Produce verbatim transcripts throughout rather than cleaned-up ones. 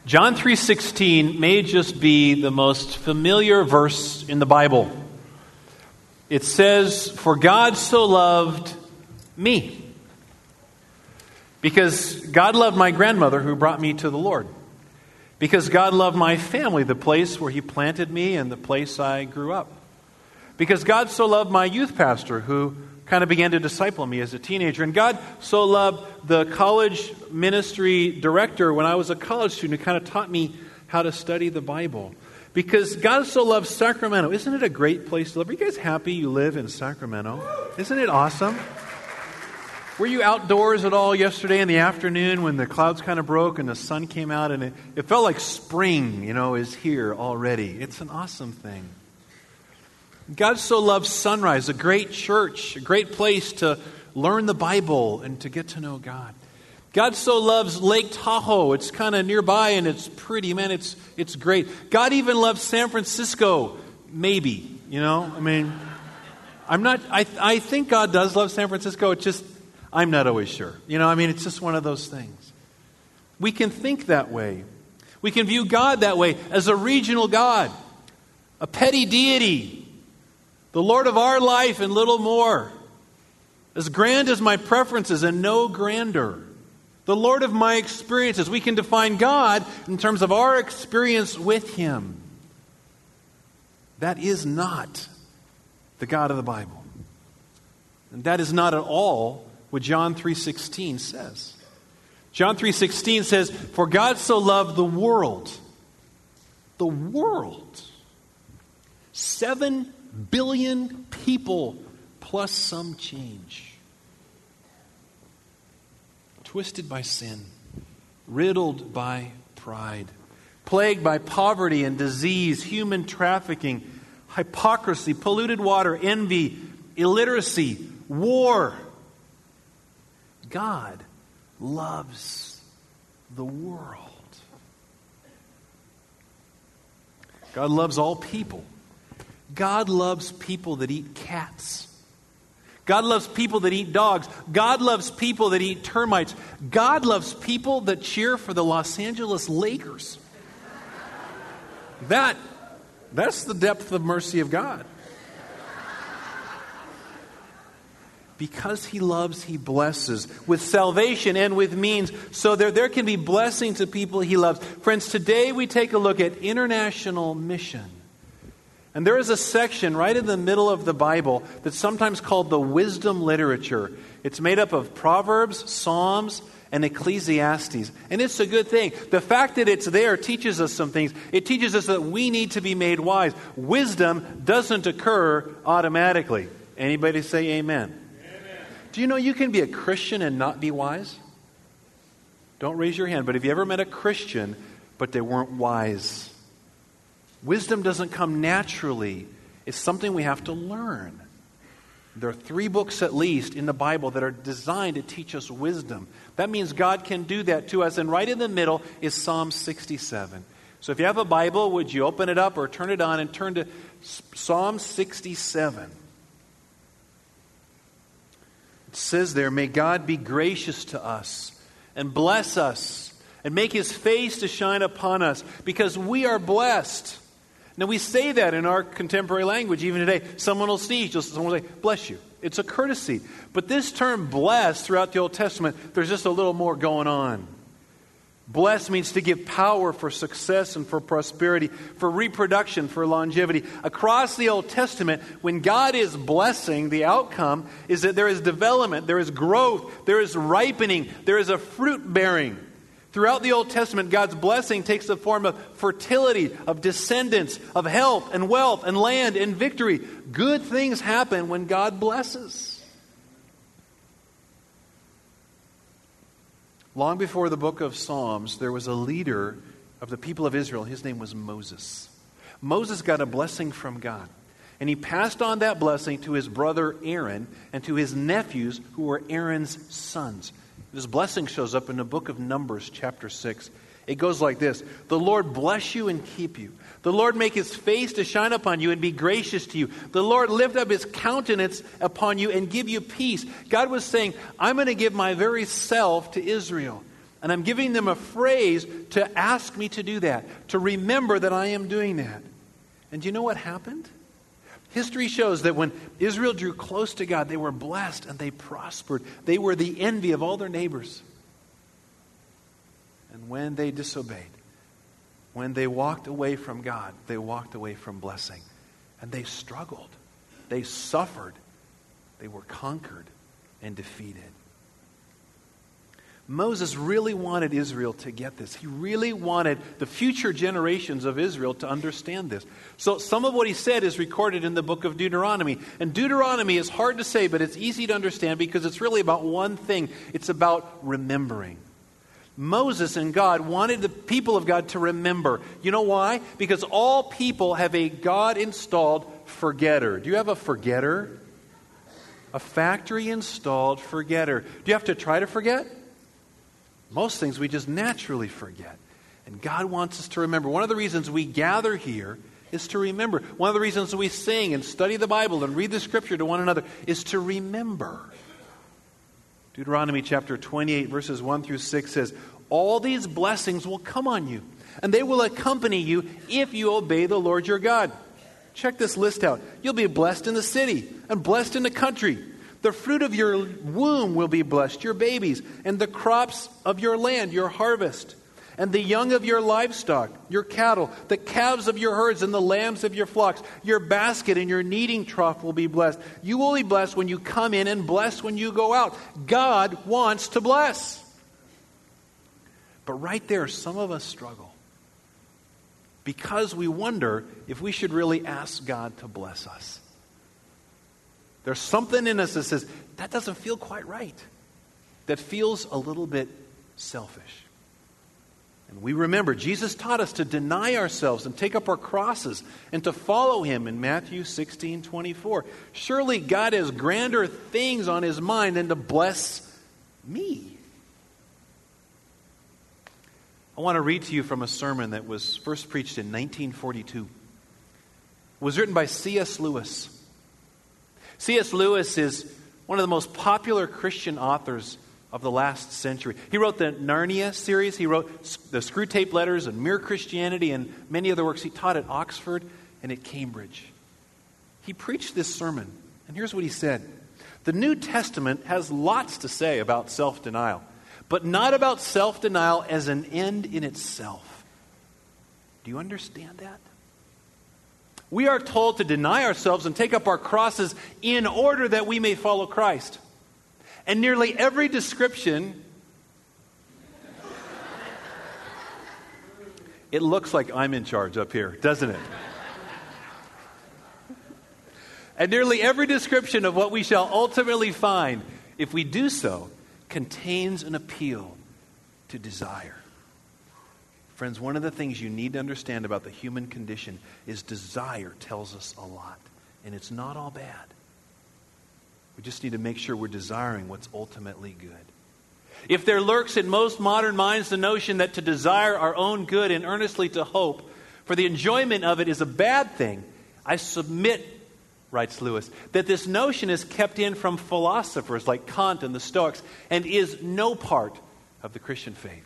John three sixteen may just be the most familiar verse in the Bible. It says, "For God so loved me." Because God loved my grandmother who brought me to the Lord. Because God loved my family, the place where He planted me and the place I grew up. Because God so loved my youth pastor who kind of began to disciple me as a teenager. And God so loved the college ministry director when I was a college student who kind of taught me how to study the Bible. Because God so loves Sacramento. Isn't it a great place to live? Are you guys happy you live in Sacramento? Isn't it awesome? Were you outdoors at all yesterday in the afternoon when the clouds kind of broke and the sun came out and it, it felt like spring, you know, is here already? It's an awesome thing. God so loves Sunrise, a great church, a great place to learn the Bible and to get to know God. God so loves Lake Tahoe. It's kind of nearby and it's pretty, man. It's it's great. God even loves San Francisco, maybe, you know. I mean, I'm not, I I think God does love San Francisco. It's just, I'm not always sure. You know, I mean, it's just one of those things. We can think that way. We can view God that way, as a regional God, a petty deity, the Lord of our life and little more. As grand as my preferences and no grander. The Lord of my experiences. We can define God in terms of our experience with Him. That is not the God of the Bible. And that is not at all what John three sixteen says. John three sixteen says, "For God so loved the world." The world. Seven billion people plus some change. Twisted by sin, riddled by pride, plagued by poverty and disease, human trafficking, hypocrisy, polluted water, envy, illiteracy, war. God loves the world. God loves all people. God loves people that eat cats. God loves people that eat dogs. God loves people that eat termites. God loves people that cheer for the Los Angeles Lakers. That, that's the depth of mercy of God. Because He loves, He blesses with salvation and with means. So there, there can be blessing to people He loves. Friends, today we take a look at international mission. And there is a section right in the middle of the Bible that's sometimes called the wisdom literature. It's made up of Proverbs, Psalms, and Ecclesiastes. And it's a good thing. The fact that it's there teaches us some things. It teaches us that we need to be made wise. Wisdom doesn't occur automatically. Anybody say amen? Amen. Do you know you can be a Christian and not be wise? Don't raise your hand, but have you ever met a Christian but they weren't wise? Wisdom doesn't come naturally. It's something we have to learn. There are three books at least in the Bible that are designed to teach us wisdom. That means God can do that to us. And right in the middle is Psalm sixty-seven. So if you have a Bible, would you open it up or turn it on and turn to Psalm sixty-seven. It says there, "May God be gracious to us and bless us and make His face to shine upon us because we are blessed." Now we say that in our contemporary language even today. Someone will see, just someone will say, "Bless you." It's a courtesy. But this term "bless" throughout the Old Testament, there's just a little more going on. Bless means to give power for success and for prosperity, for reproduction, for longevity. Across the Old Testament, when God is blessing, the outcome is that there is development, there is growth, there is ripening, there is a fruit bearing. Throughout the Old Testament, God's blessing takes the form of fertility, of descendants, of health and wealth and land and victory. Good things happen when God blesses. Long before the book of Psalms, there was a leader of the people of Israel. His name was Moses. Moses got a blessing from God. And he passed on that blessing to his brother Aaron and to his nephews who were Aaron's sons. This blessing shows up in the book of Numbers, chapter six. It goes like this: "The Lord bless you and keep you. The Lord make His face to shine upon you and be gracious to you. The Lord lift up His countenance upon you and give you peace." God was saying, I'm going to give my very self to Israel. And I'm giving them a phrase to ask me to do that, to remember that I am doing that. And do you know what happened? History shows that when Israel drew close to God, they were blessed and they prospered. They were the envy of all their neighbors. And when they disobeyed, when they walked away from God, they walked away from blessing. And they struggled. They suffered. They were conquered and defeated. Moses really wanted Israel to get this. He really wanted the future generations of Israel to understand this. So some of what he said is recorded in the book of Deuteronomy. And Deuteronomy is hard to say, but it's easy to understand because it's really about one thing. It's about remembering. Moses and God wanted the people of God to remember. You know why? Because all people have a God-installed forgetter. Do you have a forgetter? A factory-installed forgetter. Do you have to try to forget? Most things we just naturally forget. And God wants us to remember. One of the reasons we gather here is to remember. One of the reasons we sing and study the Bible and read the Scripture to one another is to remember. Deuteronomy chapter twenty-eight, verses one through six says, all these blessings will come on you, and they will accompany you if you obey the Lord your God. Check this list out. You'll be blessed in the city and blessed in the country. The fruit of your womb will be blessed, your babies, and the crops of your land, your harvest, and the young of your livestock, your cattle, the calves of your herds, and the lambs of your flocks. Your basket and your kneading trough will be blessed. You will be blessed when you come in and blessed when you go out. God wants to bless. But right there, some of us struggle because we wonder if we should really ask God to bless us. There's something in us that says, that doesn't feel quite right. That feels a little bit selfish. And we remember, Jesus taught us to deny ourselves and take up our crosses and to follow Him in Matthew sixteen twenty-four. Surely God has grander things on His mind than to bless me. I want to read to you from a sermon that was first preached in nineteen forty-two. It was written by C S Lewis. C S Lewis is one of the most popular Christian authors of the last century. He wrote the Narnia series. He wrote the Screwtape Letters and Mere Christianity and many other works. He taught at Oxford and at Cambridge. He preached this sermon, and here's what he said. The New Testament has lots to say about self-denial, but not about self-denial as an end in itself. Do you understand that? We are told to deny ourselves and take up our crosses in order that we may follow Christ. And nearly every description, it looks like I'm in charge up here, doesn't it? And nearly every description of what we shall ultimately find, if we do so, contains an appeal to desire. Friends, one of the things you need to understand about the human condition is desire tells us a lot. And it's not all bad. We just need to make sure we're desiring what's ultimately good. If there lurks in most modern minds the notion that to desire our own good and earnestly to hope for the enjoyment of it is a bad thing, I submit, writes Lewis, that this notion is kept in from philosophers like Kant and the Stoics and is no part of the Christian faith.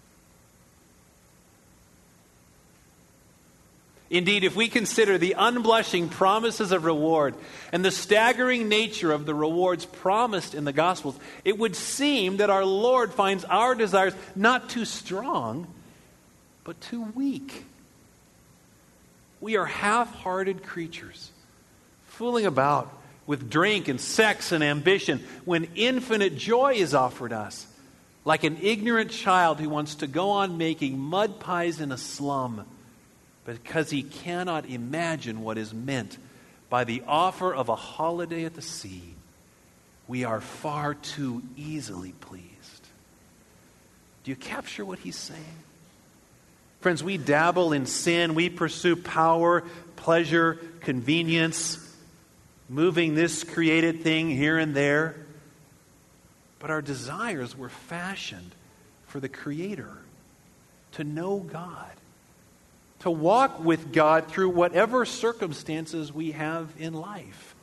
Indeed, if we consider the unblushing promises of reward and the staggering nature of the rewards promised in the Gospels, it would seem that our Lord finds our desires not too strong, but too weak. We are half-hearted creatures, fooling about with drink and sex and ambition when infinite joy is offered us, like an ignorant child who wants to go on making mud pies in a slum because he cannot imagine what is meant by the offer of a holiday at the sea. We are far too easily pleased. Do you capture what he's saying? Friends, we dabble in sin. We pursue power, pleasure, convenience, moving this created thing here and there. But our desires were fashioned for the Creator, to know God, to walk with God through whatever circumstances we have in life.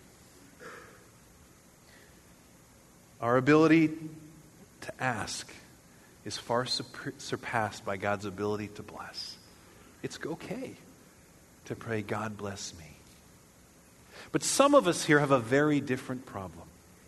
Our ability to ask is far surpassed by God's ability to bless. It's okay to pray, God bless me. But some of us here have a very different problem.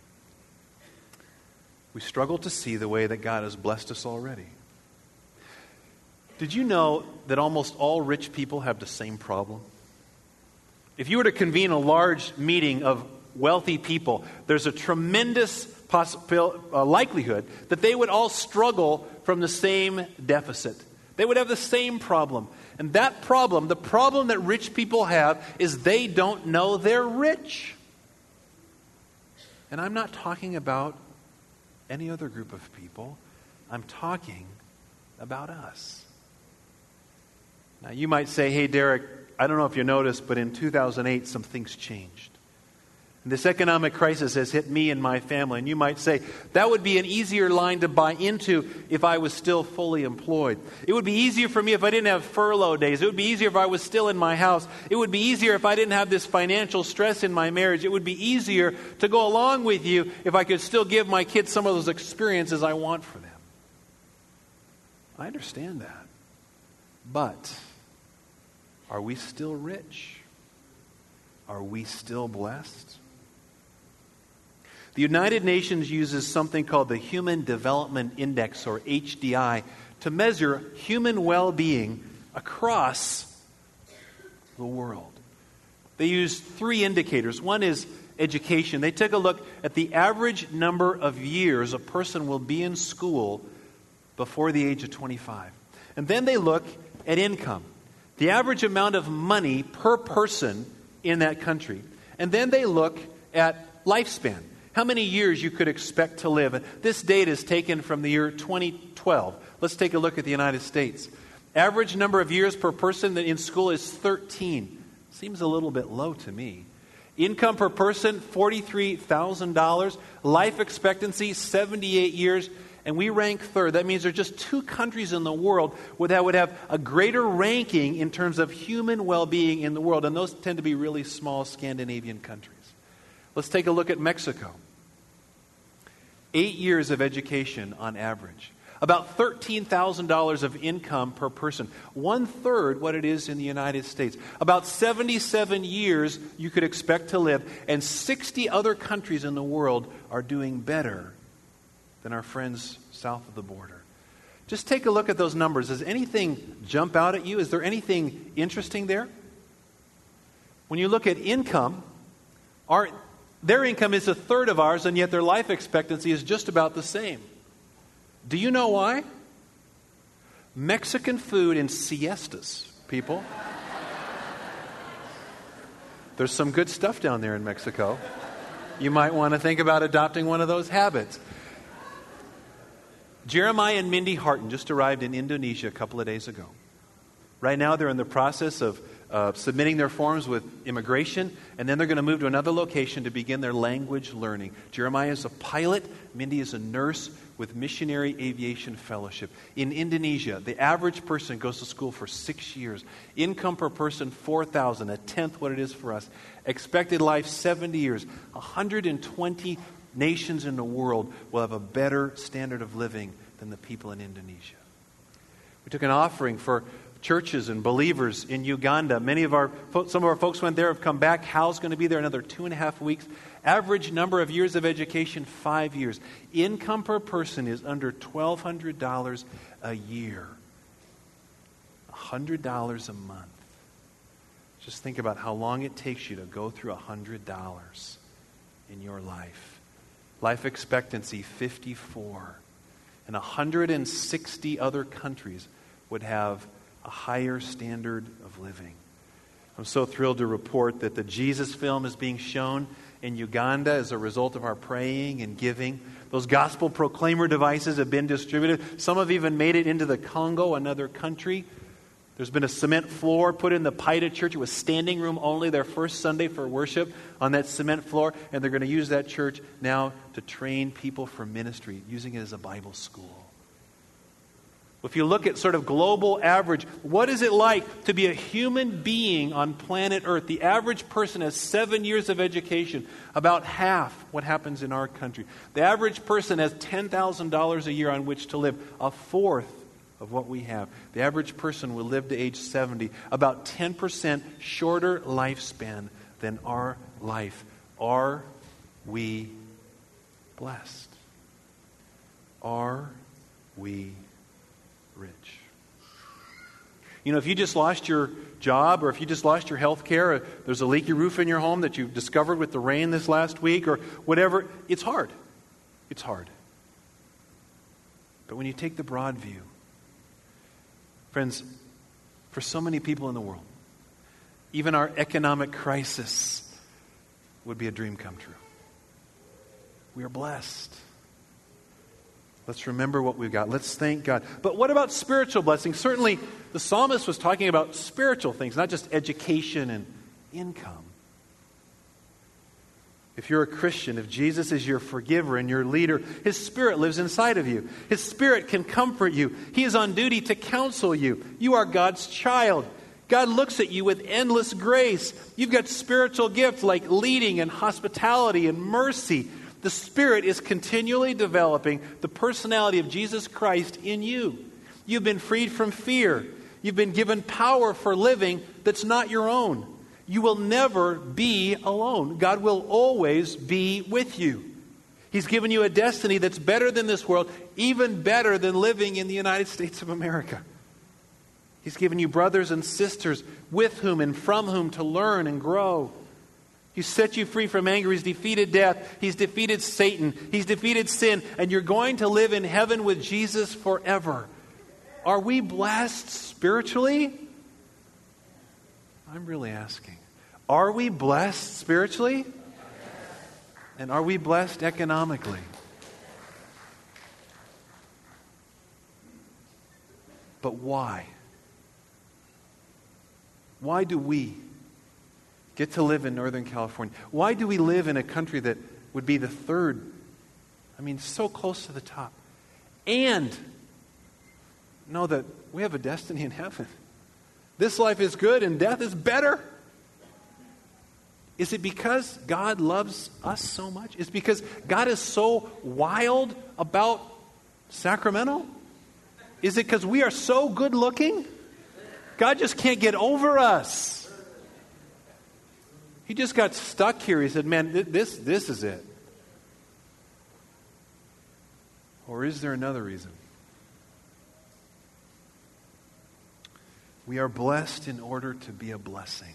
We struggle to see the way that God has blessed us already. Did you know that almost all rich people have the same problem? If you were to convene a large meeting of wealthy people, there's a tremendous possibility, uh, likelihood that they would all struggle from the same deficit. They would have the same problem. And that problem, the problem that rich people have, is they don't know they're rich. And I'm not talking about any other group of people. I'm talking about us. Now, you might say, hey, Derek, I don't know if you noticed, but in two thousand eight, some things changed. And this economic crisis has hit me and my family. And you might say, that would be an easier line to buy into if I was still fully employed. It would be easier for me if I didn't have furlough days. It would be easier if I was still in my house. It would be easier if I didn't have this financial stress in my marriage. It would be easier to go along with you if I could still give my kids some of those experiences I want for them. I understand that. But are we still rich? Are we still blessed? The United Nations uses something called the Human Development Index, or H D I, to measure human well-being across the world. They use three indicators. One is education. They take a look at the average number of years a person will be in school before the age of twenty-five. And then they look at income, the average amount of money per person in that country. And then they look at lifespan, how many years you could expect to live. And this data is taken from the year twenty twelve. Let's take a look at the United States. Average number of years per person in school is thirteen. Seems a little bit low to me. Income per person, forty-three thousand dollars. Life expectancy, seventy-eight years. And we rank third. That means there are just two countries in the world that would have a greater ranking in terms of human well-being in the world. And those tend to be really small Scandinavian countries. Let's take a look at Mexico. Eight years of education on average. About thirteen thousand dollars of income per person. One third what it is in the United States. About seventy-seven years you could expect to live. And sixty other countries in the world are doing better than our friends south of the border. Just take a look at those numbers. Does anything jump out at you? Is there anything interesting there? When you look at income, our, their income is a third of ours, and yet their life expectancy is just about the same. Do you know why? Mexican food and siestas, people. There's some good stuff down there in Mexico. You might want to think about adopting one of those habits. Jeremiah and Mindy Harton just arrived in Indonesia a couple of days ago. Right now they're in the process of uh, submitting their forms with immigration, and then they're going to move to another location to begin their language learning. Jeremiah is a pilot. Mindy is a nurse with Missionary Aviation Fellowship. In Indonesia, the average person goes to school for six years. Income per person, four thousand dollars, a tenth what it is for us. Expected life, seventy years. one hundred twenty nations in the world will have a better standard of living than the people in Indonesia. We took an offering for churches and believers in Uganda. Many of our, some of our folks went there, have come back. Hal's going to be there another two and a half weeks. Average number of years of education, five years. Income per person is under twelve hundred dollars a year. one hundred dollars a month. Just think about how long it takes you to go through one hundred dollars in your life. Life expectancy, fifty-four. And one hundred sixty other countries would have a higher standard of living. I'm so thrilled to report that the Jesus film is being shown in Uganda as a result of our praying and giving. Those gospel proclaimer devices have been distributed. Some have even made it into the Congo, another country. There's been a cement floor put in the Paida church. It was standing room only their first Sunday for worship on that cement floor. And they're going to use that church now to train people for ministry, using it as a Bible school. If you look at sort of global average, what is it like to be a human being on planet Earth? The average person has seven years of education, about half what happens in our country. The average person has ten thousand dollars a year on which to live, a fourth of what we have. The average person will live to age seventy, about ten percent shorter lifespan than our life. Are we blessed? Are we rich? You know, if you just lost your job, or if you just lost your health care, or there's a leaky roof in your home that you've discovered with the rain this last week, or whatever, it's hard. It's hard. But when you take the broad view, friends, for so many people in the world, even our economic crisis would be a dream come true. We are blessed. Let's remember what we've got. Let's thank God. But what about spiritual blessings? Certainly, the psalmist was talking about spiritual things, not just education and income. If you're a Christian, if Jesus is your forgiver and your leader, His Spirit lives inside of you. His Spirit can comfort you. He is on duty to counsel you. You are God's child. God looks at you with endless grace. You've got spiritual gifts like leading and hospitality and mercy. The Spirit is continually developing the personality of Jesus Christ in you. You've been freed from fear. You've been given power for living that's not your own. You will never be alone. God will always be with you. He's given you a destiny that's better than this world, even better than living in the United States of America. He's given you brothers and sisters with whom and from whom to learn and grow. He's set you free from anger. He's defeated death. He's defeated Satan. He's defeated sin. And you're going to live in heaven with Jesus forever. Are we blessed spiritually? I'm really asking. Are we blessed spiritually? And are we blessed economically? But why? Why do we get to live in Northern California? Why do we live in a country that would be the third, I mean, so close to the top, and know that we have a destiny in heaven? This life is good and death is better. Is it because God loves us so much? Is it because God is so wild about Sacramento? Is it because we are so good looking? God just can't get over us. He just got stuck here. He said, man, th- this, this is it. Or is there another reason? We are blessed in order to be a blessing,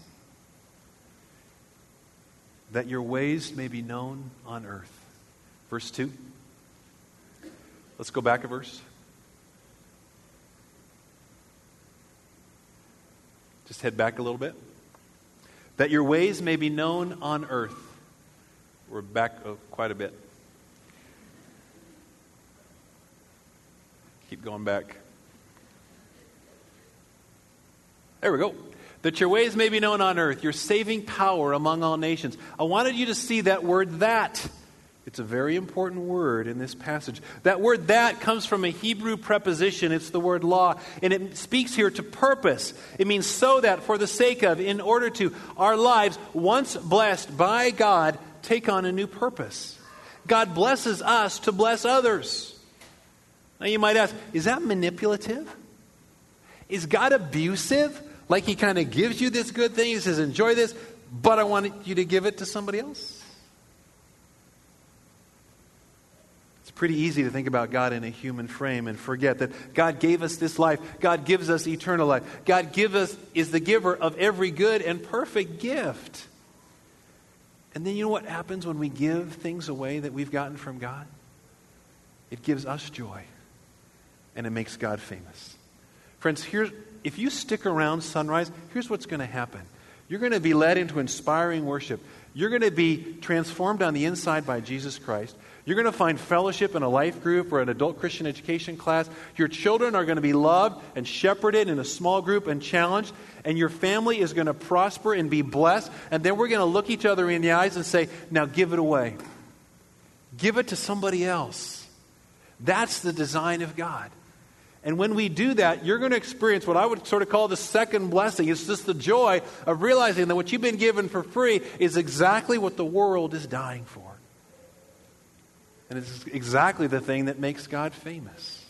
that your ways may be known on earth. Verse two. Let's go back a verse. Just head back a little bit. That your ways may be known on earth. We're back oh, quite a bit. Keep going back. There we go. That your ways may be known on earth, your saving power among all nations. I wanted you to see that word that. It's a very important word in this passage. That word that comes from a Hebrew preposition. It's the word law. And it speaks here to purpose. It means so that, for the sake of, in order to, our lives, once blessed by God, take on a new purpose. God blesses us to bless others. Now you might ask, is that manipulative? Is God abusive? Like He kind of gives you this good thing. He says, enjoy this, but I want you to give it to somebody else. It's pretty easy to think about God in a human frame and forget that God gave us this life. God gives us eternal life. God give us, is the giver of every good and perfect gift. And then you know what happens when we give things away that we've gotten from God? It gives us joy. And it makes God famous. Friends, here's, if you stick around Sunrise, here's what's going to happen. You're going to be led into inspiring worship. You're going to be transformed on the inside by Jesus Christ. You're going to find fellowship in a life group or an adult Christian education class. Your children are going to be loved and shepherded in a small group and challenged. And your family is going to prosper and be blessed. And then we're going to look each other in the eyes and say, now give it away. Give it to somebody else. That's the design of God. And when we do that, you're going to experience what I would sort of call the second blessing. It's just the joy of realizing that what you've been given for free is exactly what the world is dying for. And it's exactly the thing that makes God famous.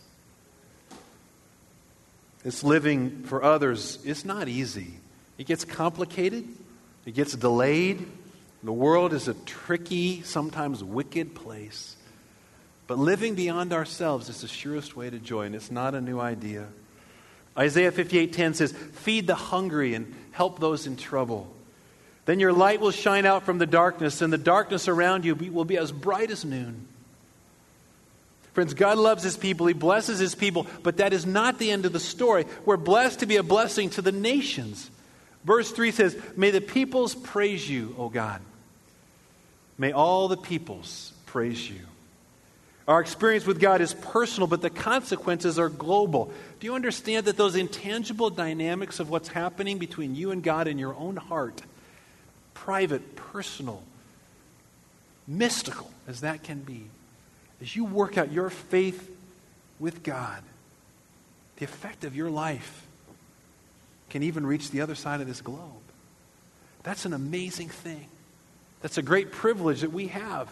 This living for others is not easy. It gets complicated. It gets delayed. The world is a tricky, sometimes wicked place. But living beyond ourselves is the surest way to joy, and it's not a new idea. Isaiah fifty-eight ten says, "Feed the hungry and help those in trouble. Then your light will shine out from the darkness, and the darkness around you will be as bright as noon." Friends, God loves His people. He blesses His people, but that is not the end of the story. We're blessed to be a blessing to the nations. Verse three says, "May the peoples praise you, O God. May all the peoples praise you." Our experience with God is personal, but the consequences are global. Do you understand that those intangible dynamics of what's happening between you and God in your own heart, private, personal, mystical as that can be, as you work out your faith with God, the effect of your life can even reach the other side of this globe. That's an amazing thing. That's a great privilege that we have.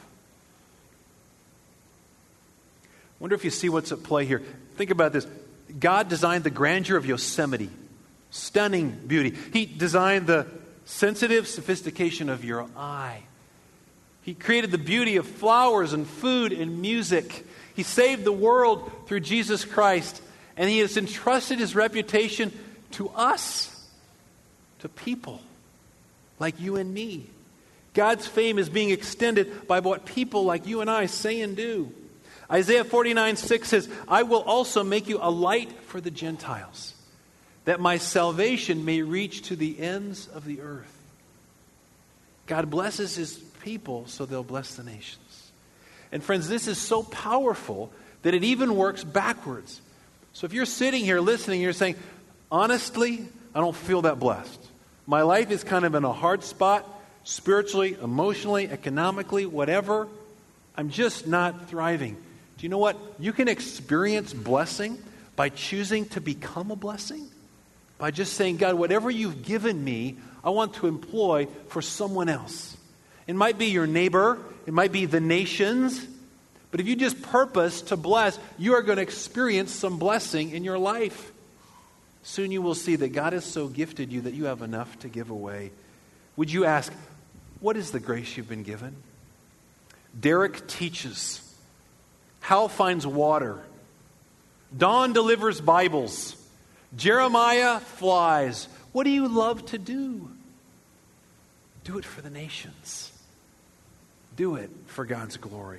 Wonder if you see what's at play here. Think about this. God designed the grandeur of Yosemite. Stunning beauty. He designed the sensitive sophistication of your eye. He created the beauty of flowers and food and music. He saved the world through Jesus Christ. And He has entrusted His reputation to us, to people like you and me. God's fame is being extended by what people like you and I say and do. Isaiah forty-nine six says, "I will also make you a light for the Gentiles, that my salvation may reach to the ends of the earth." God blesses His people so they'll bless the nations. And friends, this is so powerful that it even works backwards. So if you're sitting here listening, you're saying, honestly, I don't feel that blessed. My life is kind of in a hard spot, spiritually, emotionally, economically, whatever. I'm just not thriving. Do you know what? You can experience blessing by choosing to become a blessing. By just saying, God, whatever you've given me, I want to employ for someone else. It might be your neighbor. It might be the nations. But if you just purpose to bless, you are going to experience some blessing in your life. Soon you will see that God has so gifted you that you have enough to give away. Would you ask, what is the grace you've been given? Derek teaches. Hal finds water. Don delivers Bibles. Jeremiah flies. What do you love to do? Do it for the nations. Do it for God's glory.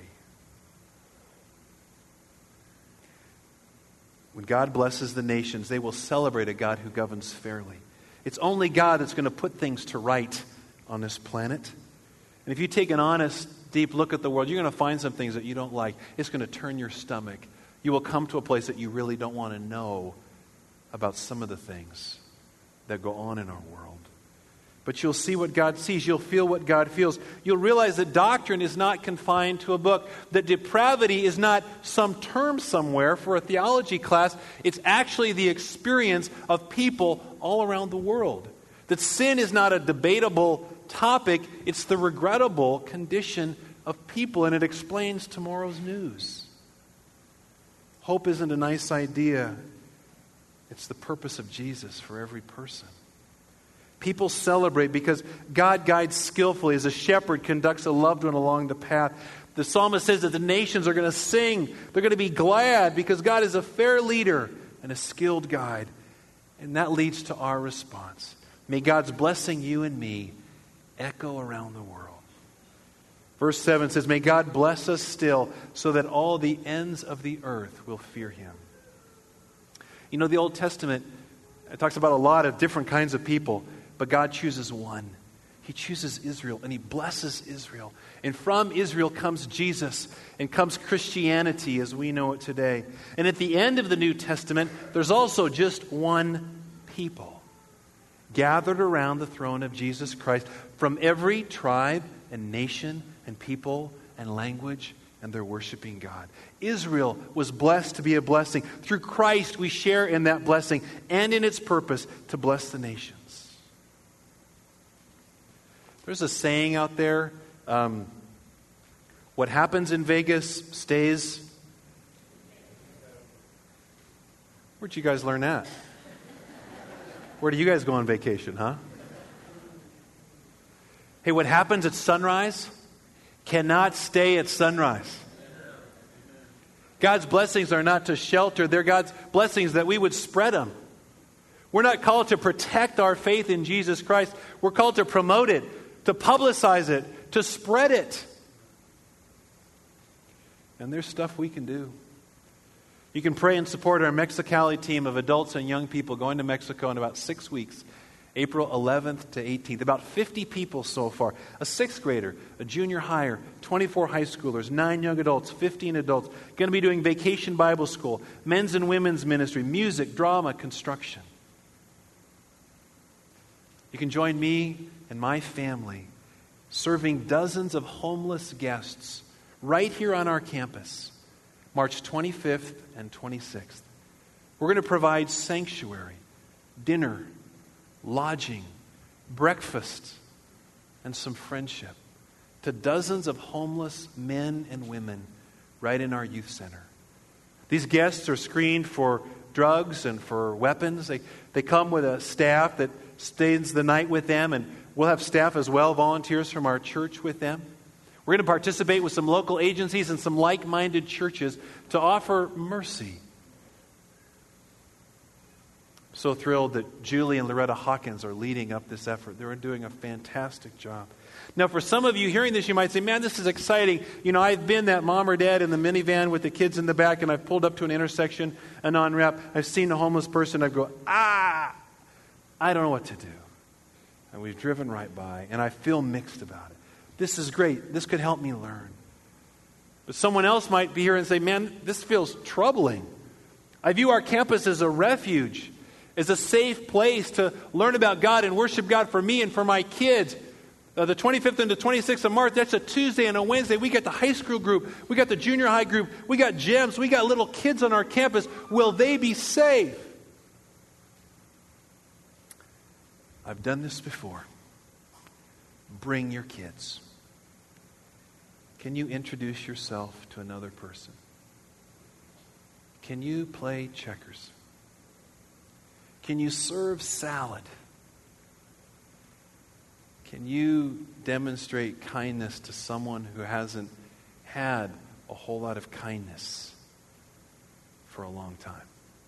When God blesses the nations, they will celebrate a God who governs fairly. It's only God that's going to put things to right on this planet. And if you take an honest, deep look at the world, you're going to find some things that you don't like. It's going to turn your stomach. You will come to a place that you really don't want to know about some of the things that go on in our world. But you'll see what God sees. You'll feel what God feels. You'll realize that doctrine is not confined to a book. That depravity is not some term somewhere for a theology class. It's actually the experience of people all around the world. That sin is not a debatable topic. It's the regrettable condition of people, and it explains tomorrow's news. Hope isn't a nice idea. It's the purpose of Jesus for every person. People celebrate because God guides skillfully as a shepherd conducts a loved one along the path. The psalmist says that the nations are going to sing. They're going to be glad because God is a fair leader and a skilled guide. And that leads to our response. May God's blessing you and me echo around the world. Verse seven says, "May God bless us still so that all the ends of the earth will fear Him." You know, the Old Testament, it talks about a lot of different kinds of people. But God chooses one. He chooses Israel, and He blesses Israel. And from Israel comes Jesus, and comes Christianity as we know it today. And at the end of the New Testament, there's also just one people gathered around the throne of Jesus Christ from every tribe and nation and people and language and they're worshiping God. Israel was blessed to be a blessing. Through Christ, we share in that blessing and in its purpose to bless the nations. There's a saying out there, um, what happens in Vegas stays. Where'd you guys learn that? Where do you guys go on vacation, huh? Hey, what happens at sunrise cannot stay at sunrise. God's blessings are not to shelter. They're God's blessings that we would spread them. We're not called to protect our faith in Jesus Christ. We're called to promote it, to publicize it, to spread it. And there's stuff we can do. You can pray and support our Mexicali team of adults and young people going to Mexico in about six weeks, April eleventh to eighteenth. About fifty people so far. A sixth grader, a junior higher, twenty-four high schoolers, nine young adults, fifteen adults. Going to be doing vacation Bible school, men's and women's ministry, music, drama, construction. You can join me and my family serving dozens of homeless guests right here on our campus, March twenty-fifth and twenty-sixth. We're going to provide sanctuary, dinner, lodging, breakfast, and some friendship to dozens of homeless men and women right in our youth center. These guests are screened for drugs and for weapons. They, they come with a staff that stays the night with them, and we'll have staff as well, volunteers from our church with them. We're going to participate with some local agencies and some like-minded churches to offer mercy. So thrilled that Julie and Loretta Hawkins are leading up this effort. They're doing a fantastic job. Now, for some of you hearing this, you might say, man, this is exciting. You know, I've been that mom or dad in the minivan with the kids in the back, and I've pulled up to an intersection, an on-ramp. I've seen a homeless person. I go, ah, I don't know what to do. And we've driven right by, and I feel mixed about it. This is great. This could help me learn. But someone else might be here and say, man, this feels troubling. I view our campus as a refuge, as a safe place to learn about God and worship God for me and for my kids. Uh, the twenty-fifth and the twenty-sixth of March, that's a Tuesday and a Wednesday. We got the high school group. We got the junior high group. We got gyms. We got little kids on our campus. Will they be safe? I've done this before. Bring your kids. Can you introduce yourself to another person? Can you play checkers? Can you serve salad? Can you demonstrate kindness to someone who hasn't had a whole lot of kindness for a long time?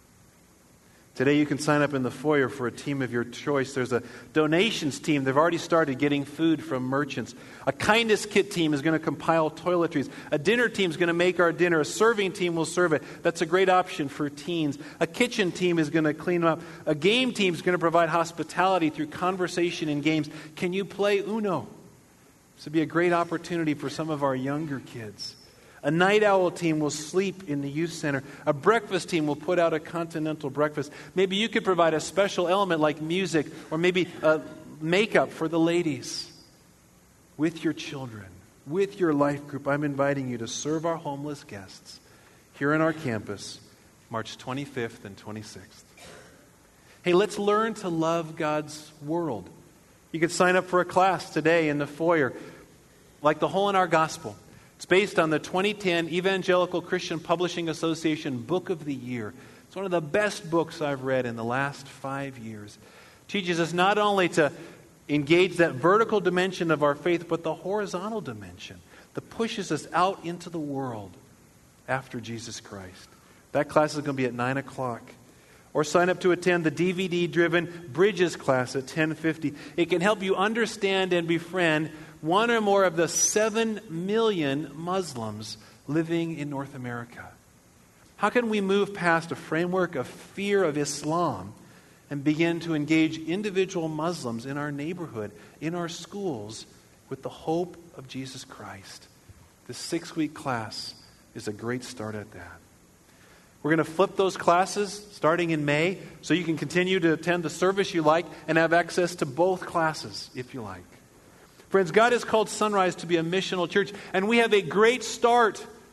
Today you can sign up in the foyer for a team of your choice. There's a donations team. They've already started getting food from merchants. A kindness kit team is going to compile toiletries. A dinner team is going to make our dinner. A serving team will serve it. That's a great option for teens. A kitchen team is going to clean them up. A game team is going to provide hospitality through conversation and games. Can you play Uno? This would be a great opportunity for some of our younger kids. A night owl team will sleep in the youth center. A breakfast team will put out a continental breakfast. Maybe you could provide a special element like music or maybe uh, makeup for the ladies. With your children, with your life group, I'm inviting you to serve our homeless guests here on our campus, March twenty-fifth and twenty-sixth. Hey, let's learn to love God's world. You could sign up for a class today in the foyer, like The Hole in Our Gospel. It's based on the twenty ten Evangelical Christian Publishing Association Book of the Year. It's one of the best books I've read in the last five years. It teaches us not only to engage that vertical dimension of our faith, but the horizontal dimension that pushes us out into the world after Jesus Christ. That class is going to be at nine o'clock. Or sign up to attend the D V D-driven Bridges class at ten fifty. It can help you understand and befriend one or more of the seven million Muslims living in North America. How can we move past a framework of fear of Islam and begin to engage individual Muslims in our neighborhood, in our schools, with the hope of Jesus Christ? This six-week class is a great start at that. We're going to flip those classes starting in May so you can continue to attend the service you like and have access to both classes if you like. Friends, God has called Sunrise to be a missional church, and we have a great start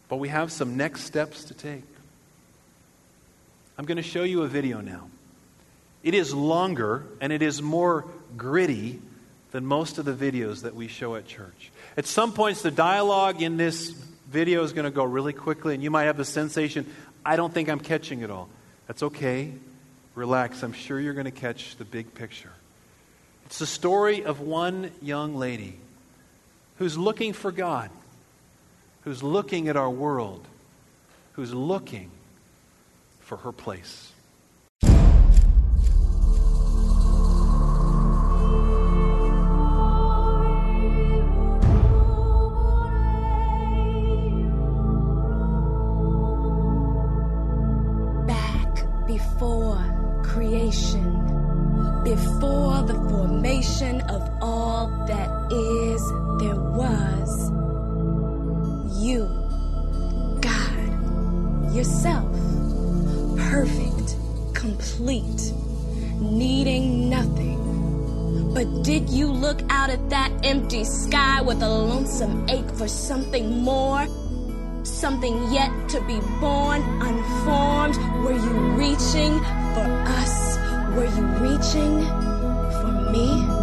But we have some next steps to take. I'm going to show you a video now. It is longer and it is more gritty than most of the videos that we show at church. At some points, the dialogue in this video is going to go really quickly, and you might have the sensation, I don't think I'm catching it all. That's okay. Relax. I'm sure you're going to catch the big picture. It's the story of one young lady who's looking for God, who's looking at our world, who's looking for her place. Before creation, before the formation of all that is, there was you, God, yourself, perfect, complete, needing nothing. But did you look out at that empty sky with a lonesome ache for something more? Something yet to be born, unformed? Were you reaching for us? Were you reaching for me?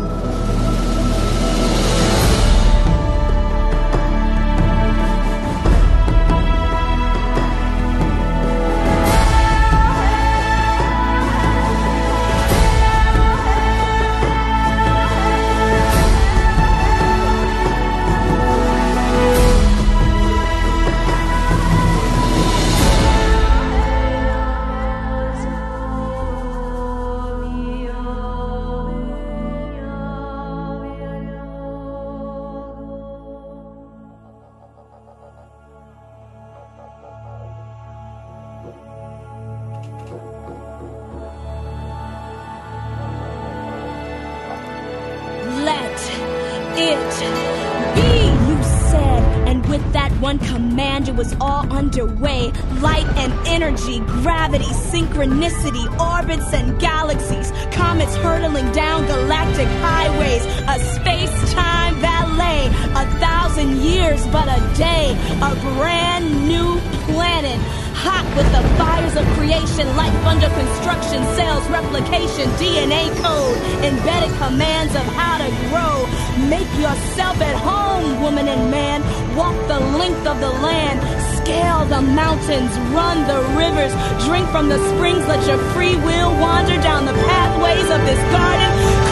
One command, it was all underway. Light and energy, gravity, synchronicity, orbits and galaxies, comets hurtling down galactic highways, a space-time ballet, a thousand years but a day, a brand new planet, hot with the fires of creation, life under construction, cells, replication, D N A code, embedded commands of how to grow. Make yourself at home, woman and man. Walk the length of the land, scale the mountains, run the rivers, drink from the springs, let your free will wander down the pathways of this garden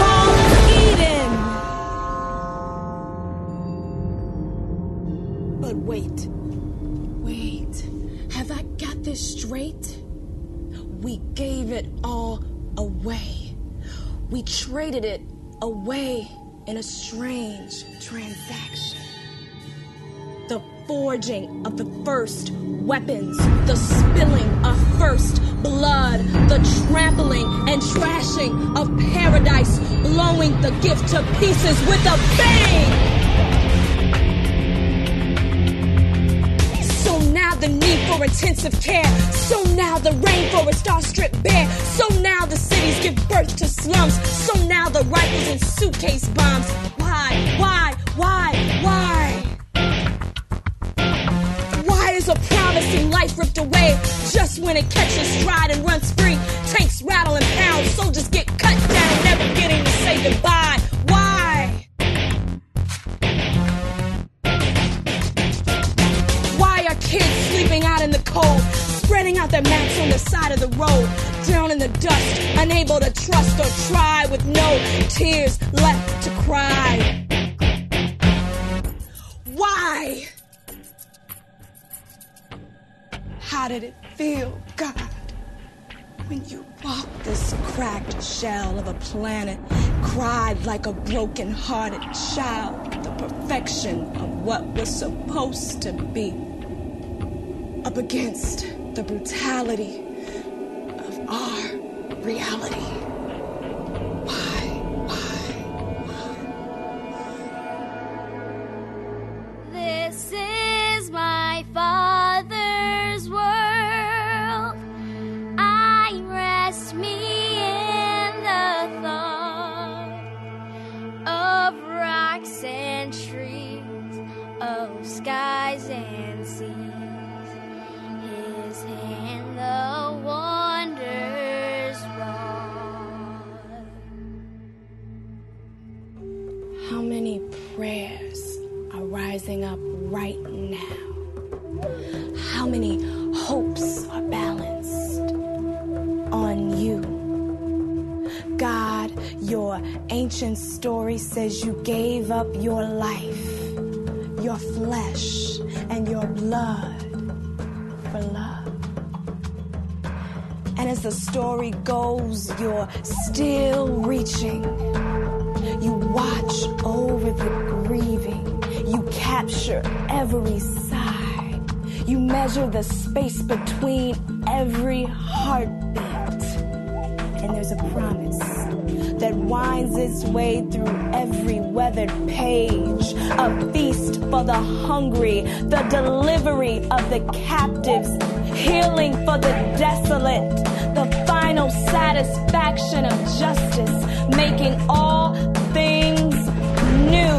called Eden. But wait, wait, have I got this straight? We gave it all away. We traded it away in a strange transaction. The forging of the first weapons, the spilling of first blood, the trampling and trashing of paradise, blowing the gift to pieces with a bang! So now the need for intensive care, so now the rainforests are stripped bare, so now the cities give birth to slums, so now the rifles and suitcase bombs. Why, why, why, why? A promising life ripped away just when it catches stride and runs free. Tanks rattle and pound, soldiers get cut down, never getting to say goodbye. Why? Why are kids sleeping out in the cold, spreading out their mats on the side of the road, down in the dust, unable to trust or try, with no tears left to cry? Why? How did it feel, God, when you walked this cracked shell of a planet, cried like a broken-hearted child, the perfection of what was supposed to be, up against the brutality of our reality? Why, why, why? This is my Father's world. I rest me in the thought of rocks and trees, of skies and seas. How many prayers are rising up right now? How many hopes are balanced on you? God, your ancient story says you gave up your life, your flesh, and your blood for love. And as the story goes, you're still reaching. You watch over the grieving. You capture every sigh. You measure the space between every heartbeat. And there's a promise that winds its way through every weathered page. A feast for the hungry, the delivery of the captives, healing for the desolate, the final satisfaction of justice, making all things new.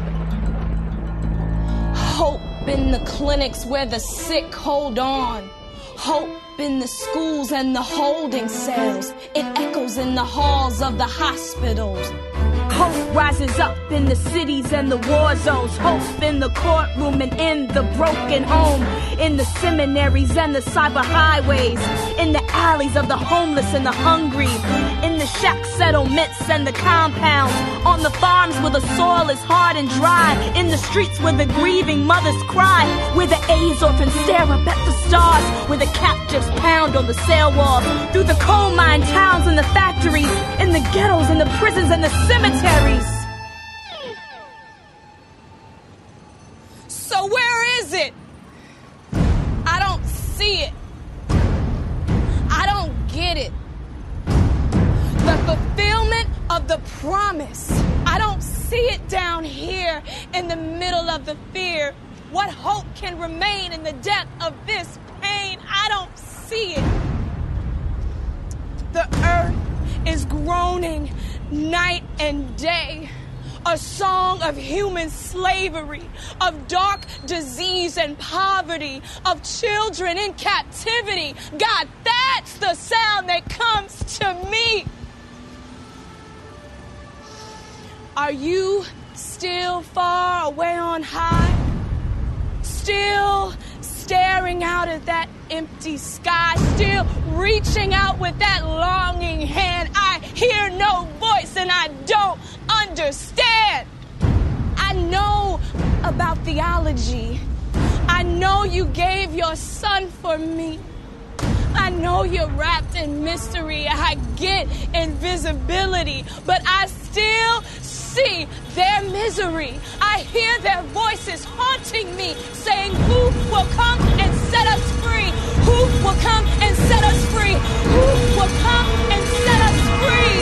Hope in the clinics where the sick hold on. Hope in the schools and the holding cells. It echoes in the halls of the hospitals. Hope rises up in the cities and the war zones. Hope in the courtroom and in the broken home. In the seminaries and the cyber highways. In the alleys of the homeless and the hungry. In the shack settlements and the compounds. On the farms where the soil is hard and dry. In the streets where the grieving mothers cry. Where the AIDS orphans stare up at the stars. Where the captives pound on the cell walls. Through the coal mine towns and the factories. In the ghettos and the prisons and the cemeteries. So where is it? I don't see it. I don't get it. The fulfillment of the promise. I don't see it down here in the middle of the fear. What hope can remain in the depth of this pain? I don't see it. The earth is groaning night and day. A song of human slavery, of dark disease and poverty, of children in captivity. God, that's the sound that comes to me. Are you still far away on high? Still staring out at that empty sky, still reaching out with that longing hand. I hear no voice and I don't understand. I know about theology. I know you gave your son for me. I know you're wrapped in mystery. I get invisibility, but I still see their misery. I hear their voices haunting me, saying, who will come and set us free? Who will come and set us free? Who will come and set us free?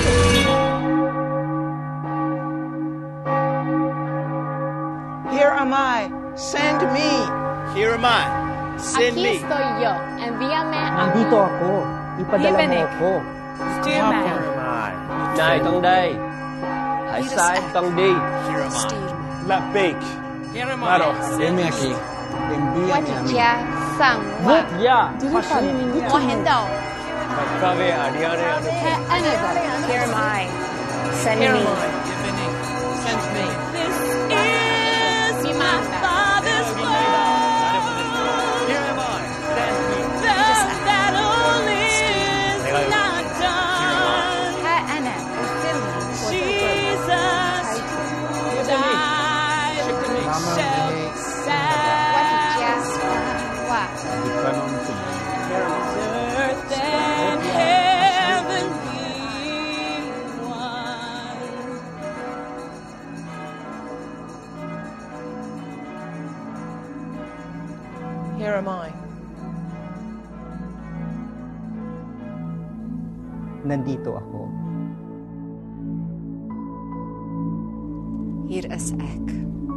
Here am I, send me. Here am I, send Aquí me. estoy yo, envíame a mí. Nandito ako, ipadala mo ako. Still man. Here am I. Này con đây, hãy sai con đi. Here am I. La bake. Here am I. Heme aquí, 我 envíame 只 a mí. 家上万， Ya, 我很懂。 Kave adiare ade. Here am I. Send Here me. am I. Send me. This is my Father's world. Here am I. Send me. The battle is not done. Hi Anna, still me. Jesus died, shall 我只家 satisfy 万， earth and heaven be one. Here am I. Nandito ako. Hier is ek.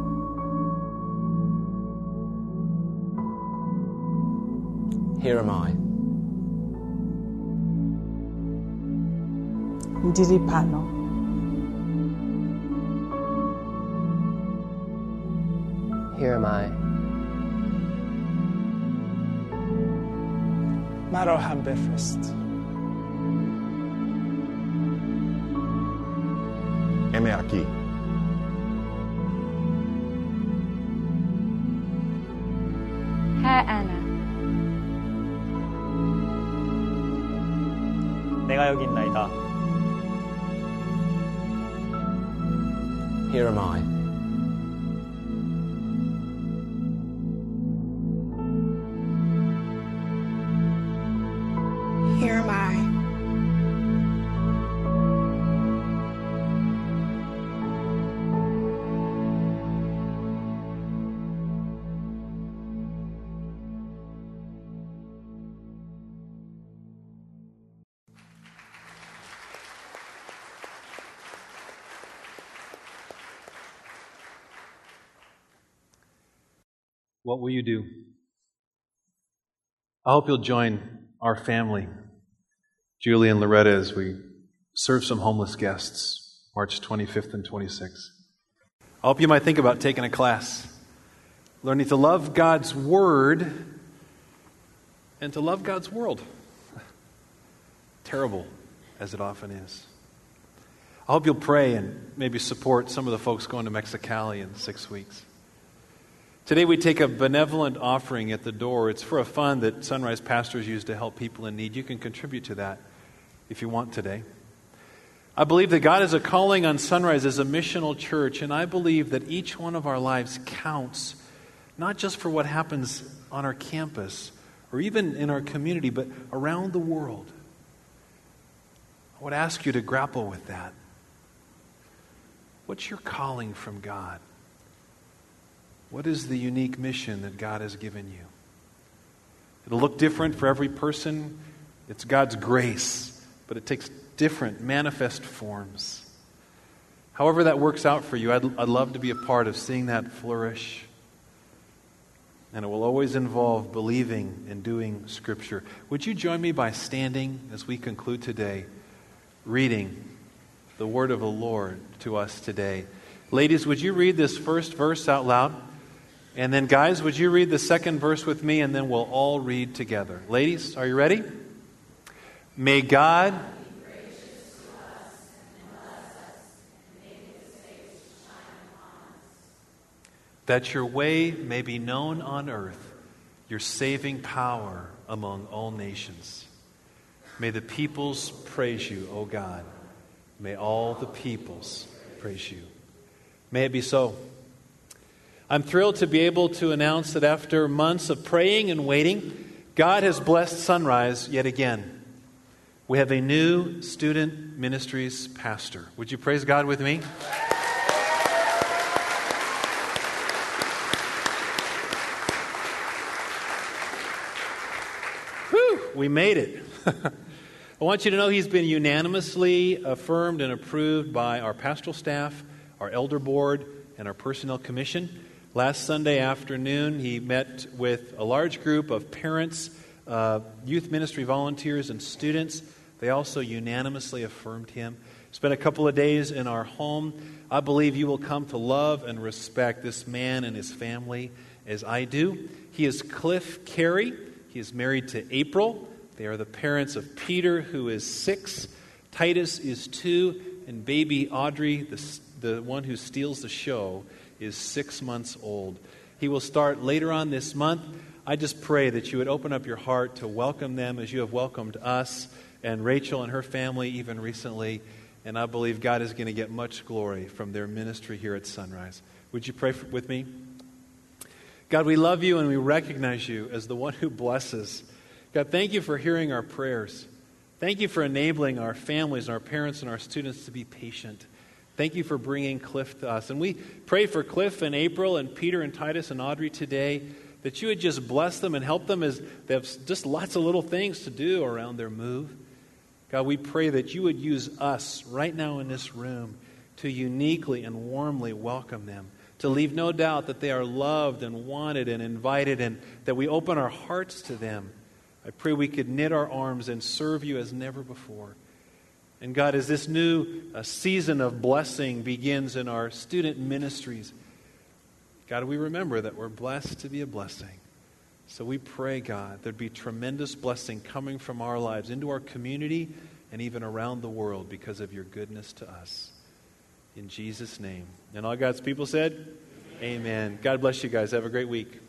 here am I. Ndiripano. Here am I. Maroham Bifrost. Heme aquí. 여긴나이다. Here am I. Here am I. What will you do? I hope you'll join our family, Julie and Loretta, as we serve some homeless guests, March twenty-fifth and twenty-sixth. I hope you might think about taking a class, learning to love God's Word and to love God's world, terrible as it often is. I hope you'll pray and maybe support some of the folks going to Mexicali in six weeks. Today we take a benevolent offering at the door. It's for a fund that Sunrise pastors use to help people in need. You can contribute to that if you want today. I believe that God has a calling on Sunrise as a missional church, and I believe that each one of our lives counts, not just for what happens on our campus or even in our community, but around the world. I would ask you to grapple with that. What's your calling from God? What is the unique mission that God has given you? It'll look different for every person. It's God's grace, but it takes different, manifest forms. However that works out for you, I'd, I'd love to be a part of seeing that flourish. And it will always involve believing and doing Scripture. Would you join me by standing as we conclude today, reading the word of the Lord to us today? Ladies, would you read this first verse out loud? And then guys, would you read the second verse with me, and then we'll all read together. Ladies, are you ready? May God be gracious to us and bless us and make His face to shine upon us, that your way may be known on earth, your saving power among all nations. May the peoples praise you, O God. May all the peoples praise you. May it be so. I'm thrilled to be able to announce that after months of praying and waiting, God has blessed Sunrise yet again. We have a new student ministries pastor. Would you praise God with me? Whew, we made it. I want you to know he's been unanimously affirmed and approved by our pastoral staff, our elder board, and our personnel commission. Last Sunday afternoon, he met with a large group of parents, uh, youth ministry volunteers, and students. They also unanimously affirmed him. Spent a couple of days in our home. I believe you will come to love and respect this man and his family as I do. He is Cliff Carey. He is married to April. They are the parents of Peter, who is six. Titus is two. And baby Audrey, the, the one who steals the show, is six months old. He will start later on this month. I just pray that you would open up your heart to welcome them as you have welcomed us and Rachel and her family even recently. And I believe God is going to get much glory from their ministry here at Sunrise. Would you pray for, with me? God, we love you and we recognize you as the one who blesses. God, thank you for hearing our prayers. Thank you for enabling our families and our parents and our students to be patient. Thank you for bringing Cliff to us. And we pray for Cliff and April and Peter and Titus and Audrey today, that you would just bless them and help them as they have just lots of little things to do around their move. God, we pray that you would use us right now in this room to uniquely and warmly welcome them, to leave no doubt that they are loved and wanted and invited, and that we open our hearts to them. I pray we could knit our arms and serve you as never before. And God, as this new uh, season of blessing begins in our student ministries, God, we remember that we're blessed to be a blessing. So we pray, God, there'd be tremendous blessing coming from our lives into our community and even around the world because of your goodness to us. In Jesus' name. And all God's people said, Amen. Amen. God bless you guys. Have a great week.